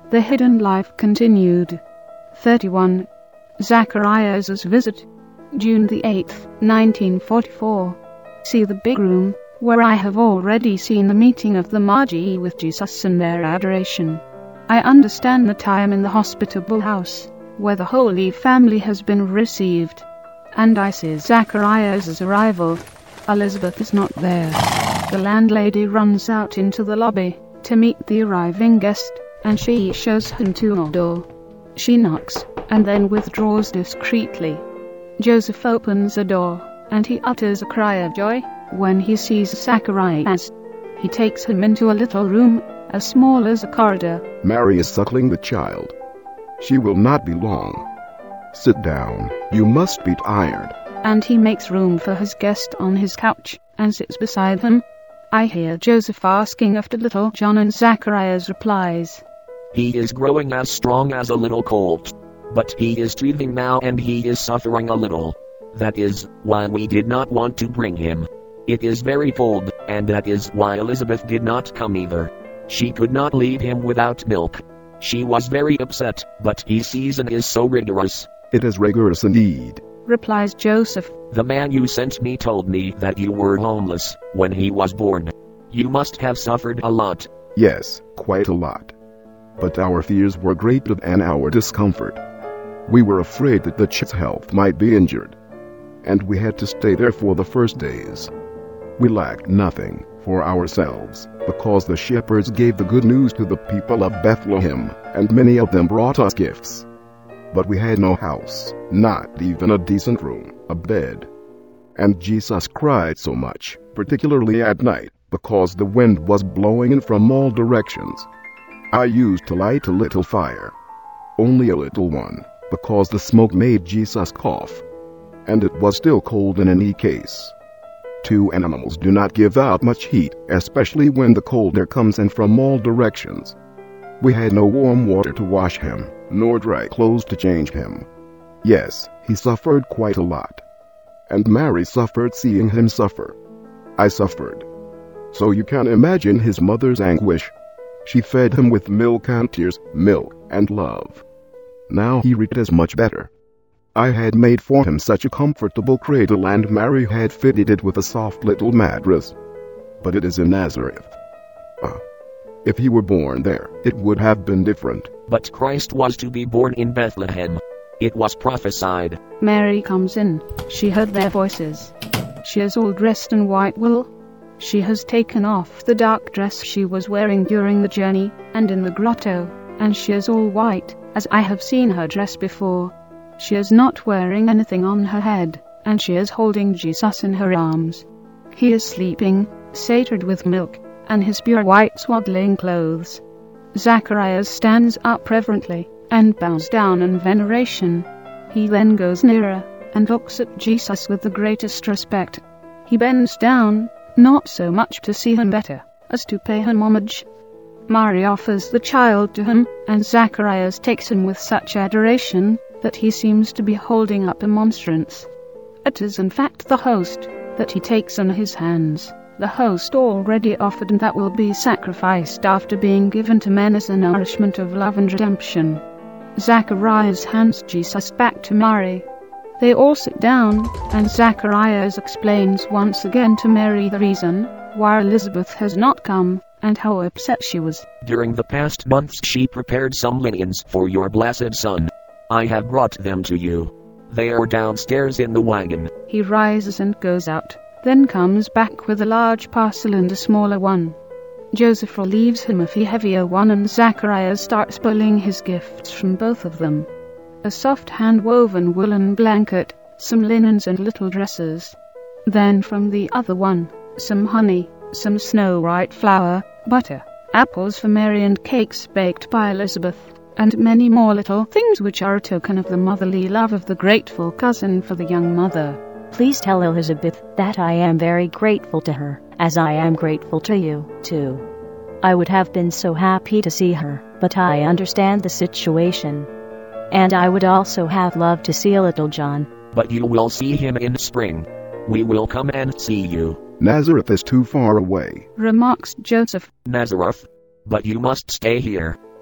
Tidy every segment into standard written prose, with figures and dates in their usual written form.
The hidden life continued. 31. Zacharias' visit. June the 8th, 1944. See the big room, where I have already seen the meeting of the Magi with Jesus and their adoration. I understand the time in the hospitable house, where the Holy Family has been received. And I see Zacharias' arrival. Elizabeth is not there. The landlady runs out into the lobby to meet the arriving guest, and she shows him to a door. She knocks, and then withdraws discreetly. Joseph opens the door, and he utters a cry of joy when he sees Zacharias. He takes him into a little room, as small as a corridor. Mary is suckling the child. She will not be long. Sit down, you must be tired. And he makes room for his guest on his couch, and sits beside him. I hear Joseph asking after little John, and Zacharias replies, "He is growing as strong as a little colt. But he is teething now and he is suffering a little. That is why we did not want to bring him. It is very cold, and that is why Elizabeth did not come either. She could not leave him without milk. She was very upset, but his season is so rigorous." It is rigorous indeed, replies Joseph. "The man you sent me told me that you were homeless when he was born. You must have suffered a lot." Yes, quite a lot. But our fears were greater than our discomfort. We were afraid that the child's health might be injured, and we had to stay there for the first days. We lacked nothing for ourselves, because the shepherds gave the good news to the people of Bethlehem, and many of them brought us gifts. But we had no house, not even a decent room, a bed. And Jesus cried so much, particularly at night, because the wind was blowing in from all directions. I used to light a little fire, only a little one, because the smoke made Jesus cough. And it was still cold in any case. Two animals do not give out much heat, especially when the cold air comes in from all directions. We had no warm water to wash him, nor dry clothes to change him. Yes, he suffered quite a lot. And Mary suffered seeing him suffer. I suffered. So you can imagine his mother's anguish. She fed him with milk and tears, milk and love. Now he is much better. I had made for him such a comfortable cradle, and Mary had fitted it with a soft little mattress. But it is in Nazareth. If he were born there, it would have been different. But Christ was to be born in Bethlehem. It was prophesied. Mary comes in. She heard their voices. She is all dressed in white wool. She has taken off the dark dress she was wearing during the journey and in the grotto, and she is all white, as I have seen her dress before. She is not wearing anything on her head, and she is holding Jesus in her arms. He is sleeping, sated with milk, and his pure white swaddling clothes. Zacharias stands up reverently, and bows down in veneration. He then goes nearer, and looks at Jesus with the greatest respect. He bends down, not so much to see him better, as to pay him homage. Mary offers the child to him, and Zacharias takes him with such adoration that he seems to be holding up a monstrance. It is in fact the host that he takes in his hands, the host already offered and that will be sacrificed after being given to men as a nourishment of love and redemption. Zacharias hands Jesus back to Mary. They all sit down, and Zacharias explains once again to Mary the reason why Elizabeth has not come, and how upset she was. "During the past months she prepared some linens for your blessed son. I have brought them to you. They are downstairs in the wagon." He rises and goes out, then comes back with a large parcel and a smaller one. Joseph relieves him of the heavier one, and Zacharias starts pulling his gifts from both of them. A soft hand-woven woolen blanket, some linens and little dresses. Then from the other one, some honey, some snow-white flour, butter, apples for Mary, and cakes baked by Elizabeth, and many more little things which are a token of the motherly love of the grateful cousin for the young mother. "Please tell Elizabeth that I am very grateful to her, as I am grateful to you, too. I would have been so happy to see her, but I understand the situation. And I would also have loved to see little John." "But you will see him in spring. We will come and see you." Nazareth is too far away, remarks Joseph. "Nazareth? But you must stay here.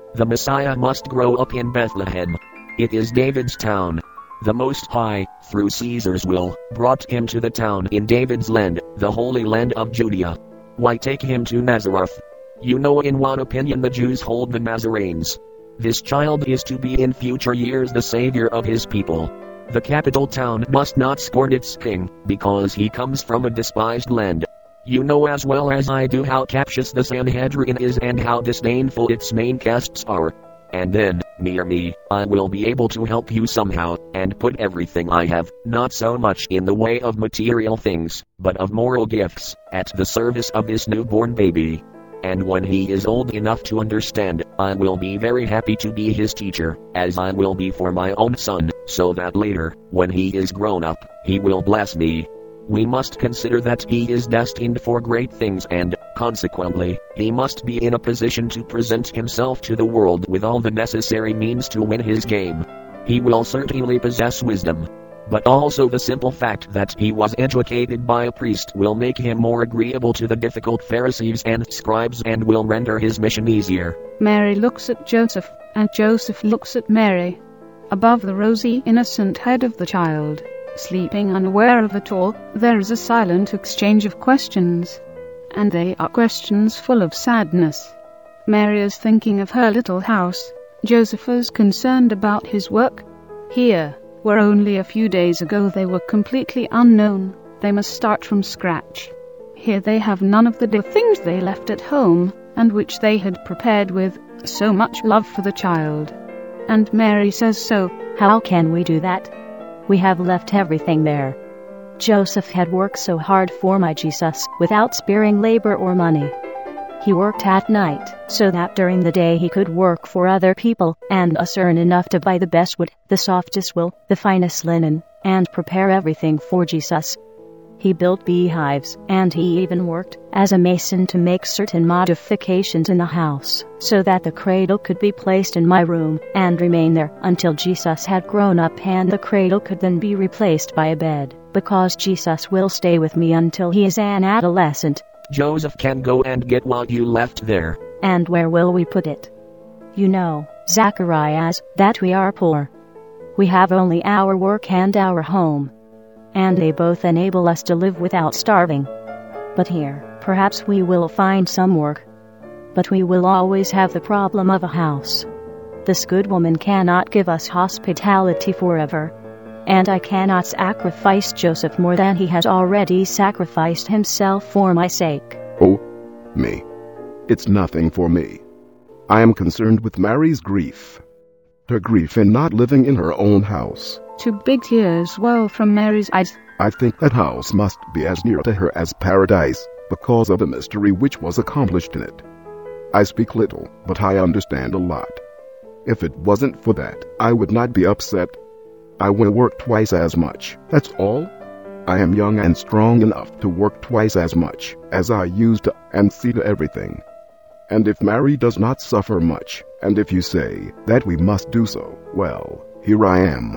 The Messiah must grow up in Bethlehem. It is David's town. The Most High, through Caesar's will, brought him to the town in David's land, the Holy Land of Judea. Why take him to Nazareth? You know in what opinion the Jews hold the Nazarenes. This child is to be in future years the savior of his people. The capital town must not scorn its king, because he comes from a despised land. You know as well as I do how captious the Sanhedrin is and how disdainful its main castes are. And then, near me, I will be able to help you somehow, and put everything I have, not so much in the way of material things, but of moral gifts, at the service of this newborn baby. And when he is old enough to understand, I will be very happy to be his teacher, as I will be for my own son, so that later, when he is grown up, he will bless me. We must consider that he is destined for great things and, consequently, he must be in a position to present himself to the world with all the necessary means to win his game. He will certainly possess wisdom. But also the simple fact that he was educated by a priest will make him more agreeable to the difficult Pharisees and scribes and will render his mission easier. Mary looks at Joseph, and Joseph looks at Mary. Above the rosy, innocent head of the child, sleeping unaware of it all, there is a silent exchange of questions. And they are questions full of sadness. Mary is thinking of her little house. Joseph is concerned about his work. Here, where only a few days ago they were completely unknown, they must start from scratch. Here they have none of the dear things they left at home, and which they had prepared with so much love for the child. And Mary says so. How can we do that? We have left everything there. Joseph had worked so hard for my Jesus, without sparing labor or money. He worked at night, so that during the day he could work for other people, and us earn enough to buy the best wood, the softest wool, the finest linen, and prepare everything for Jesus. He built beehives, and he even worked as a mason to make certain modifications in the house, so that the cradle could be placed in my room, and remain there until Jesus had grown up, and the cradle could then be replaced by a bed, because Jesus will stay with me until he is an adolescent. Joseph can go and get what you left there. And where will we put it? You know, Zacharias, that we are poor. We have only our work and our home, and they both enable us to live without starving. But here, perhaps we will find some work. But we will always have the problem of a house. This good woman cannot give us hospitality forever. And I cannot sacrifice Joseph more than he has already sacrificed himself for my sake. Oh, me. It's nothing for me. I am concerned with Mary's grief. Her grief in not living in her own house. Two big tears well from Mary's eyes. I think that house must be as near to her as paradise, because of the mystery which was accomplished in it. I speak little, but I understand a lot. If it wasn't for that, I would not be upset. I will work twice as much, that's all. I am young and strong enough to work twice as much as I used to, and see to everything. And if Mary does not suffer much, and if you say that we must do so, well, here I am.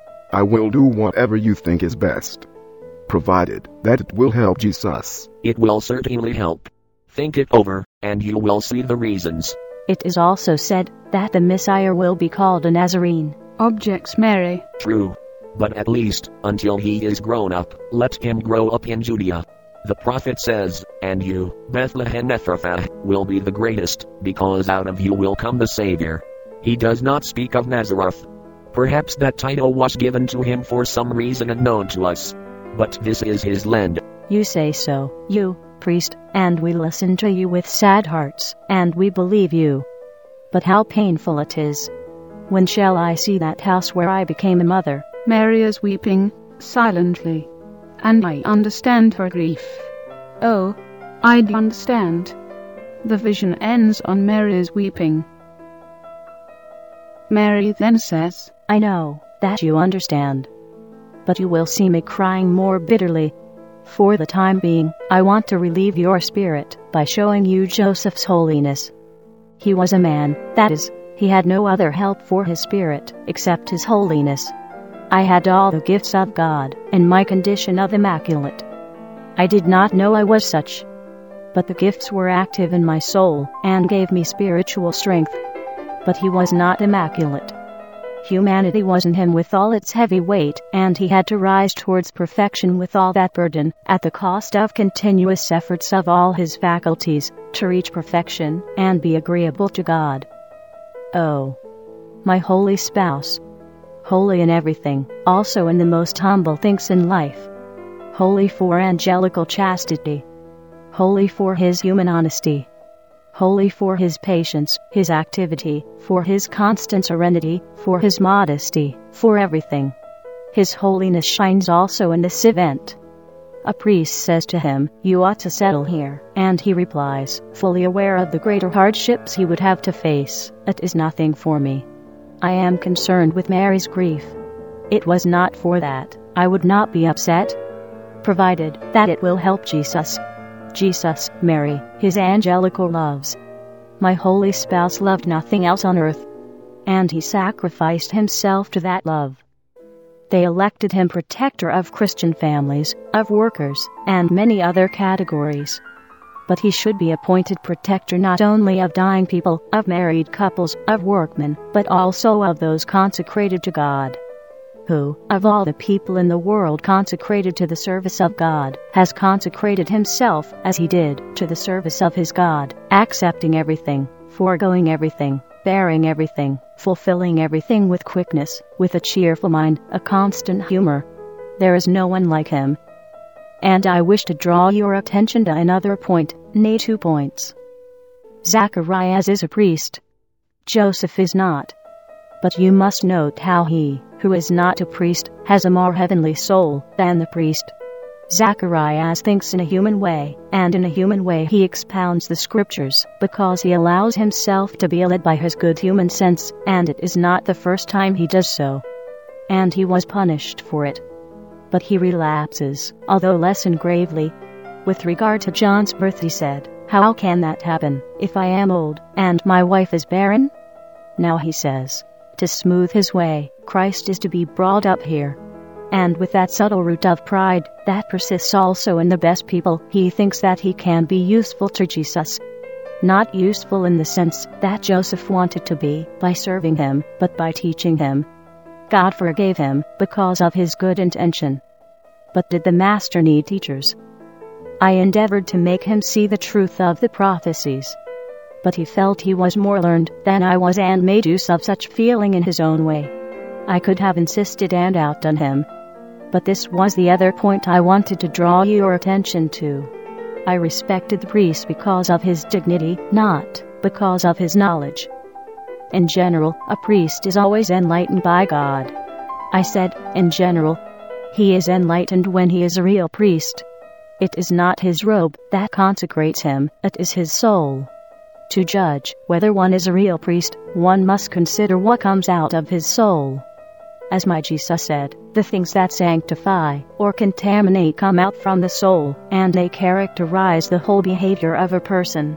I will do whatever you think is best, provided that it will help Jesus. It will certainly help. Think it over, and you will see the reasons. It is also said that the Messiah will be called a Nazarene. Objects Mary. True. But at least, until he is grown up, let him grow up in Judea. The prophet says, and you, Bethlehem Ephrathah, will be the greatest, because out of you will come the Savior. He does not speak of Nazareth. Perhaps that title was given to him for some reason unknown to us. But this is his land. You say so, you, priest, and we listen to you with sad hearts, and we believe you. But how painful it is. When shall I see that house where I became a mother? Mary is weeping, silently. And I understand her grief. Oh, I do understand. The vision ends on Mary's weeping. Mary then says, I know that you understand. But you will see me crying more bitterly. For the time being, I want to relieve your spirit by showing you Joseph's holiness. He was a man, that is, he had no other help for his spirit except his holiness. I had all the gifts of God, in my condition of immaculate. I did not know I was such. But the gifts were active in my soul, and gave me spiritual strength. but he was not immaculate. Humanity was in him with all its heavy weight, and he had to rise towards perfection with all that burden, at the cost of continuous efforts of all his faculties, to reach perfection, and be agreeable to God. Oh, my holy spouse! Holy in everything, also in the most humble things in life. Holy for angelical chastity. Holy for his human honesty. Holy for his patience, his activity, for his constant serenity, for his modesty, for everything. His holiness shines also in this event. A priest says to him, "You ought to settle here," and he replies, fully aware of the greater hardships he would have to face, "It is nothing for me. I am concerned with Mary's grief. It was not for that, I would not be upset, provided that it will help Jesus. Jesus, Mary, his angelical loves. My holy spouse loved nothing else on earth, and he sacrificed himself to that love." They elected him protector of Christian families, of workers, and many other categories. But he should be appointed protector not only of dying people, of married couples, of workmen, but also of those consecrated to God. Who, of all the people in the world consecrated to the service of God, has consecrated himself, as he did, to the service of his God, accepting everything, foregoing everything, bearing everything, fulfilling everything with quickness, with a cheerful mind, a constant humor. There is no one like him. And I wish to draw your attention to another point, nay, 2 points. Zacharias is a priest. Joseph is not. But you must note how he, who is not a priest, has a more heavenly soul than the priest. Zacharias thinks in a human way, and in a human way he expounds the scriptures, because he allows himself to be led by his good human sense, and it is not the first time he does so. And he was punished for it. But he relapses, although less gravely. With regard to John's birth he said, "How can that happen, if I am old, and my wife is barren?" Now he says, to smooth his way, Christ is to be brought up here. And with that subtle root of pride, that persists also in the best people, he thinks that he can be useful to Jesus. Not useful in the sense that Joseph wanted to be, by serving him, but by teaching him. God forgave him, because of his good intention. But did the Master need teachers? I endeavored to make him see the truth of the prophecies. But he felt he was more learned than I was and made use of such feeling in his own way. I could have insisted and outdone him. But this was the other point I wanted to draw your attention to. I respected the priest because of his dignity, not because of his knowledge. In general, a priest is always enlightened by God. I said, in general. He is enlightened when he is a real priest. It is not his robe that consecrates him, it is his soul. To judge whether one is a real priest, one must consider what comes out of his soul. As my Jesus said, the things that sanctify or contaminate come out from the soul, and they characterize the whole behavior of a person.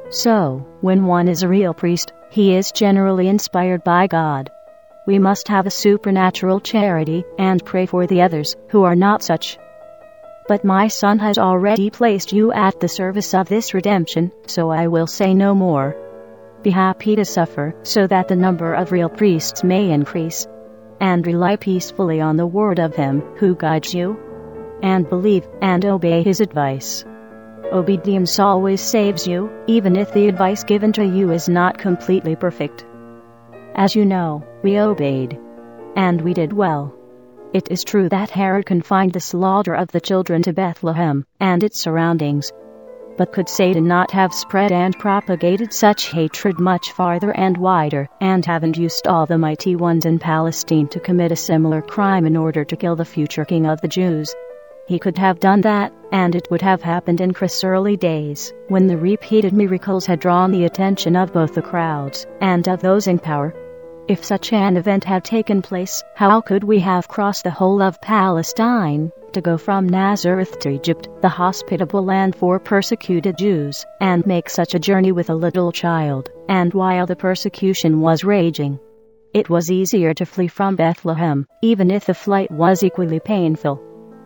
So, when one is a real priest, he is generally inspired by God. We must have a supernatural charity, and pray for the others, who are not such. But my Son has already placed you at the service of this redemption, so I will say no more. Be happy to suffer, so that the number of real priests may increase. And rely peacefully on the word of him who guides you. And believe, and obey his advice. Obedience always saves you, even if the advice given to you is not completely perfect. As you know, we obeyed. And we did well. It is true that Herod confined the slaughter of the children to Bethlehem and its surroundings. But could Satan not have spread and propagated such hatred much farther and wider, and haven't used all the mighty ones in Palestine to commit a similar crime in order to kill the future king of the Jews? He could have done that, and it would have happened in Christ's early days, when the repeated miracles had drawn the attention of both the crowds and of those in power. If such an event had taken place, how could we have crossed the whole of Palestine, to go from Nazareth to Egypt, the hospitable land for persecuted Jews, and make such a journey with a little child, and while the persecution was raging? It was easier to flee from Bethlehem, even if the flight was equally painful.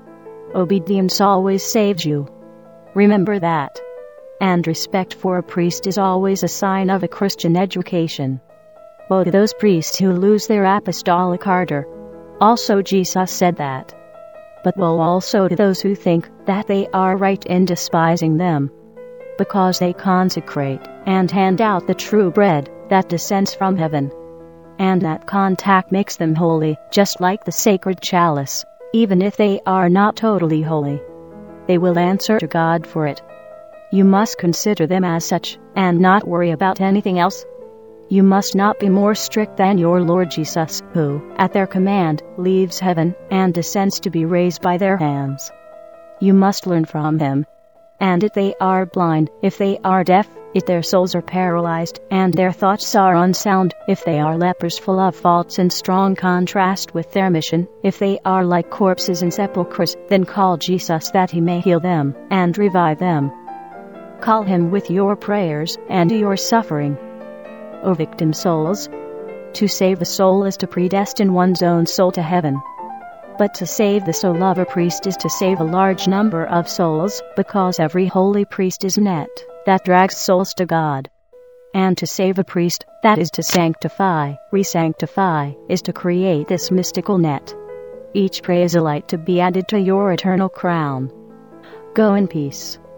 Obedience always saves you. Remember that. And respect for a priest is always a sign of a Christian education. Woe to those priests who lose their apostolic ardor. Also Jesus said that. But woe also to those who think that they are right in despising them, because they consecrate and hand out the true bread that descends from heaven. And that contact makes them holy, just like the sacred chalice. Even if they are not totally holy, they will answer to God for it. You must consider them as such, and not worry about anything else. You must not be more strict than your Lord Jesus, who, at their command, leaves heaven and descends to be raised by their hands. You must learn from him. And if they are blind, if they are deaf, if their souls are paralyzed, and their thoughts are unsound, if they are lepers full of faults in strong contrast with their mission, if they are like corpses in sepulchres, then call Jesus that he may heal them and revive them. Call him with your prayers and your suffering. O victim souls! To save a soul is to predestine one's own soul to heaven. But to save the soul of a priest is to save a large number of souls, because every holy priest is a net that drags souls to God. And to save a priest, that is to sanctify, re-sanctify, is to create this mystical net. Each prayer is a light to be added to your eternal crown. Go in peace.